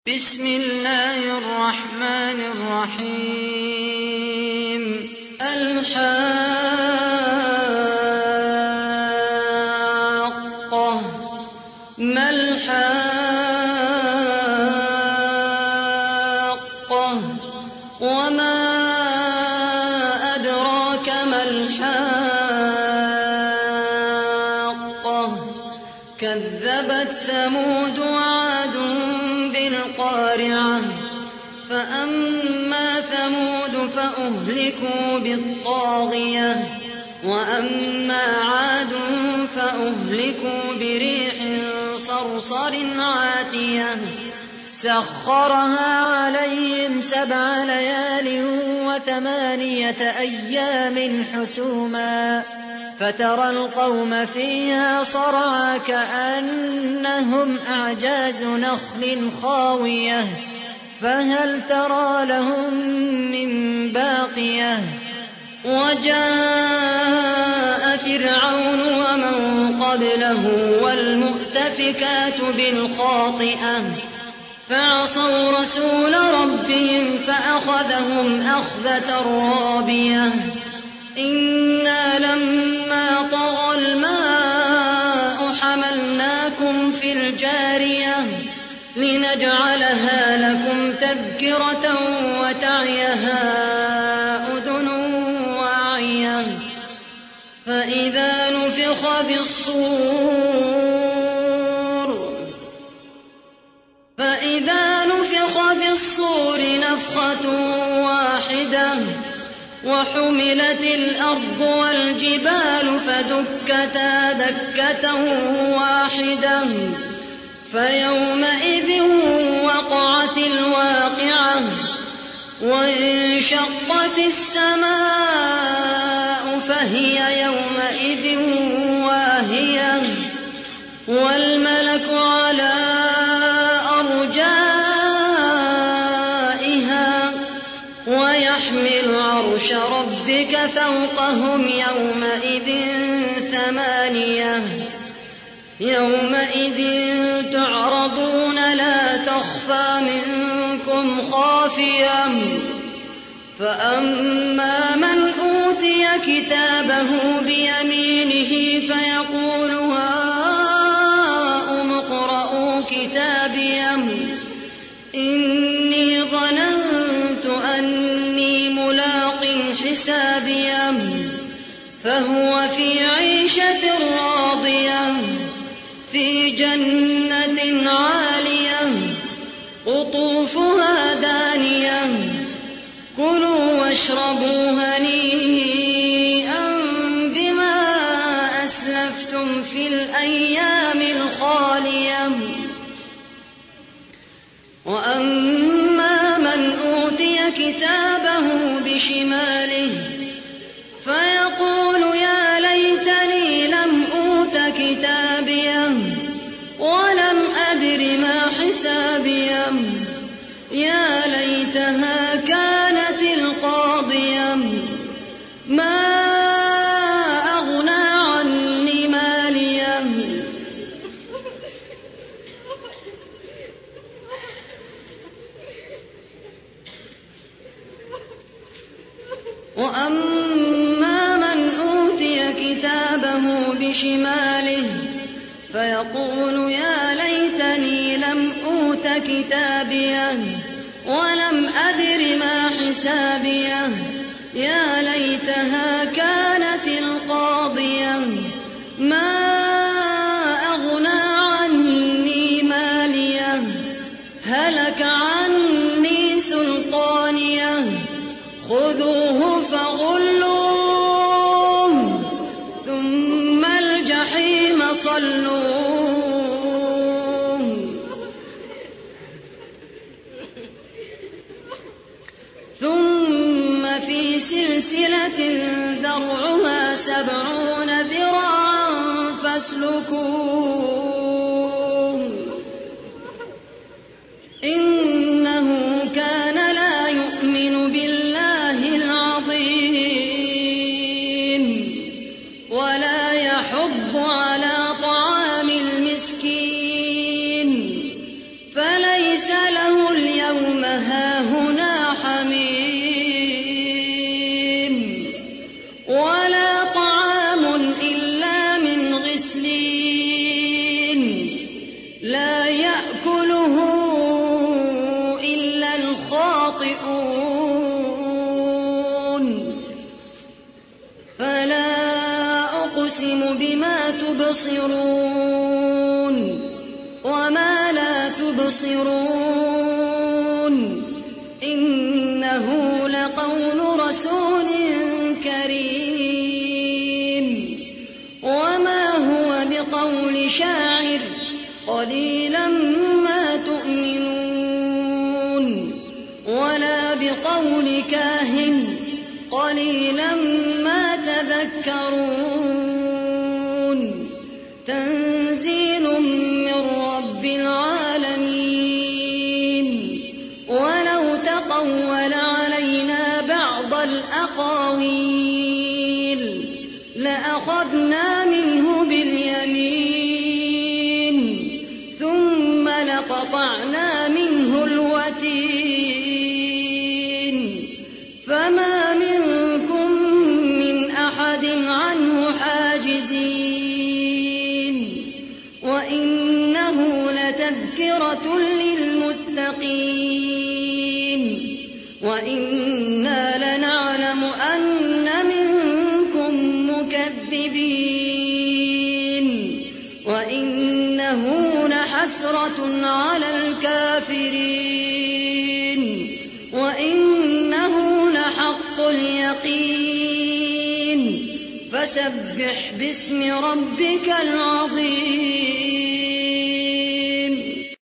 بسم الله الرحمن الرحيم الحاقة ما الحاقة وما أدراك ما الحاقة كذبت ثمود وعاد بالقارعة فأما ثمود فأهلكوا بالطاغية وأما عاد فأهلكوا بريح صرصر عاتية سخرها عليهم 7 ليال و8 أيام حسوما فترى القوم فيها صرعى كأنهم أعجاز نخل خاوية فهل ترى لهم من باقية وجاء فرعون ومن قبله والمؤتفكات بالخاطئة فعصوا رسول ربهم فأخذهم أخذة رابية إنا لما طغى الماء حملناكم في الجارية لنجعلها لكم تذكرة وتعيها أذن واعية فإذا نفخ في الصور نفخة واحدة وحملت الأرض والجبال فدكتا دكة واحدة فيومئذ وقعت الواقعة وانشقت السماء فهي يومئذ واهية والملك على أرجائها ويحمل عرش ربك فوقهم يومئذ تعرضون لا تخفى منكم خافية فأما من أوتي كتابه بيمينه فيقول هاؤم اقرءوا كتابيه إني ظننت أني ملاق حسابيه فهو في عيشة راضية في جنة عالية قطوفها دانية كلوا واشربوا هنيئا بما أسلفتم في الأيام الخالية وأما من أوتي كتابه بشماله فيقول يا ليتني لم أوت كتابيه ولم أدر ما حسابيه يا ليتها كانت القاضية ما أغنى عني ماليه وأما من أوتي كتابه بشماله فيقول يا ليتني لم أوت كتابيه ولم أدر ما حسابيه يا ليتها كانت القاضية ما أغنى عني ماليه هلك عني سلطانيه خذوه فغلوه ثم الجحيم صلوه ثم في سلسلة ذرعها 70 ذراعا فاسلكوه إنه كان لا يؤمن بالله العظيم ولا يحض على طعام المسكين فليس له خاطئون فلا أقسم بما تبصرون وما لا تبصرون إنه لقول رسول كريم وما هو بقول شاعر قليلا ما تؤمنون ولا بقول كاهن قليلا ما تذكرون تنزيل من رب العالمين ولو تقول علينا بعض الأقاويل لأخذنا منه باليمين ثم لقطعنا منه الوتين فما منكم من أحد عنه حاجزين وإنه لتذكرة للمتقين وإنا لنعلم أن منكم مكذبين وإنه لحسرة على الكافرين وإنه لحق اليقين فسبح باسم ربك العظيم